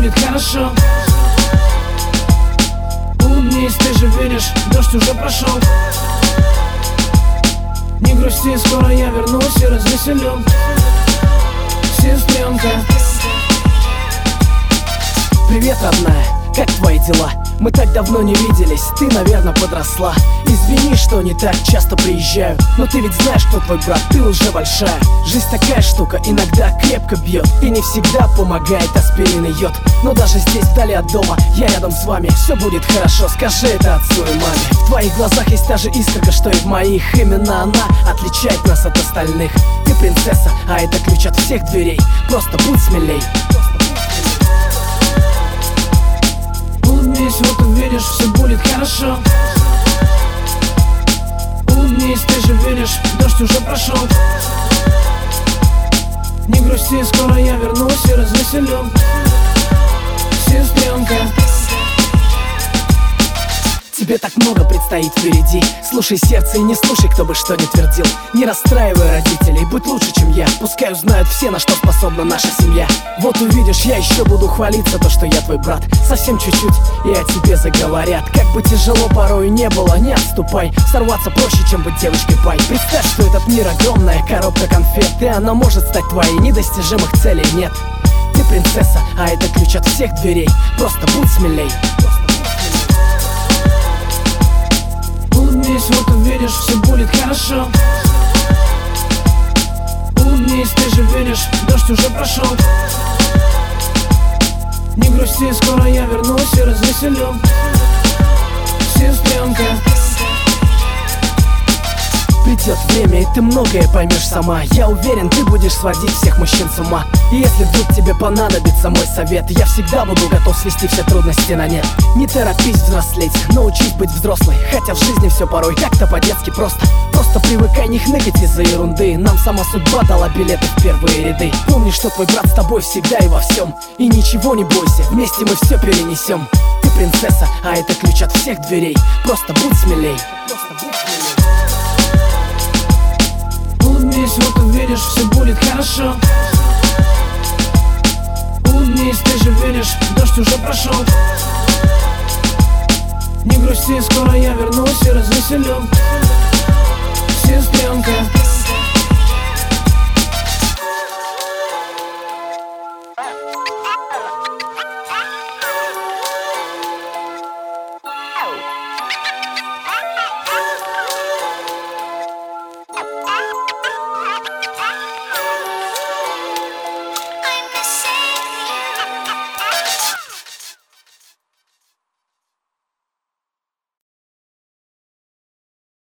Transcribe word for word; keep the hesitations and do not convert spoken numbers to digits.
будет хорошо. Улыбнись, ты же видишь, дождь уже прошел. Не грусти, скоро я вернусь и развеселю сестренка. Привет, родная, как твои дела? Мы так давно не виделись, ты, наверное, подросла. Извини, что не так часто приезжаю, но ты ведь знаешь, кто твой брат, ты уже большая. Жизнь такая штука, иногда крепко бьет и не всегда помогает аспирин и йод. Но даже здесь, вдали от дома, я рядом с вами. Все будет хорошо, скажи это отцу и маме. В твоих глазах есть та же искорка, что и в моих. Именно она отличает нас от остальных. Ты принцесса, а это ключ от всех дверей. Просто будь смелей. Улыбнись, вот увидишь, все будет хорошо. Улыбнись, ты же видишь, дождь уже прошел. Не грусти, скоро я вернусь и развеселю сестренка. Тебе так много предстоит впереди. Слушай сердце и не слушай, кто бы что ни твердил. Не расстраивай родителей, будь лучше, чем я. Пускай узнают все, на что способна наша семья. Вот увидишь, я еще буду хвалиться, то, что я твой брат. Совсем чуть-чуть, и о тебе заговорят. Как бы тяжело порой не было, не отступай. Сорваться проще, чем быть девочкой пай. Представь, что этот мир огромная коробка конфет, и она может стать твоей, недостижимых целей нет. Ты принцесса, а это ключ от всех дверей. Просто будь смелей. Улыбнись, вот увидишь, все будет хорошо. Улыбнись, ты же видишь, дождь уже прошел. Не грусти, скоро я вернусь и развеселю сестренка. Придет время, и ты многое поймешь сама. Я уверен, ты будешь сводить всех мужчин с ума. И если вдруг тебе понадобится мой совет, я всегда буду готов свести все трудности на нет. Не торопись взрослеть, научись быть взрослой. Хотя в жизни все порой как-то по-детски просто. Просто привыкай не хныкать из-за ерунды. Нам сама судьба дала билеты в первые ряды. Помни, что твой брат с тобой всегда и во всем. И ничего не бойся, вместе мы все перенесем. Ты принцесса, а это ключ от всех дверей. Просто будь смелей. Просто будь смелей. Улыбнись, вот увидишь, все будет хорошо. Улыбнись, ты же видишь, дождь уже прошел. Не грусти, скоро я вернусь и развеселю сестренка.